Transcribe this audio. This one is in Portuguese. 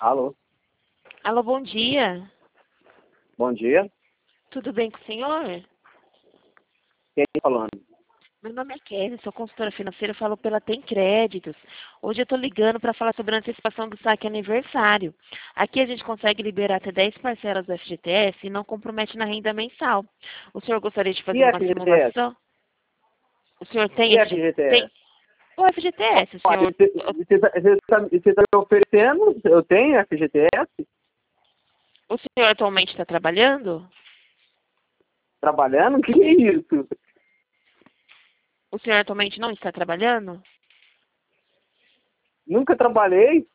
Alô, Alô, bom dia. bom dia. Tudo bem com o senhor? Quem está falando? Meu nome é Kelly, sou consultora financeira, falo pela Tem Créditos. Hoje eu estou ligando para falar sobre a antecipação do saque aniversário. Aqui a gente consegue liberar até 10 parcelas do FGTS e não compromete na renda mensal. O senhor gostaria de E fazer uma FGTS? simulação? O senhor tem E FGTS? FGTS? O FGTS, o Olha, senhor... você está me oferecendo? Eu tenho FGTS? O senhor atualmente está trabalhando? Trabalhando? Que é isso? O senhor atualmente não está trabalhando? Nunca trabalhei.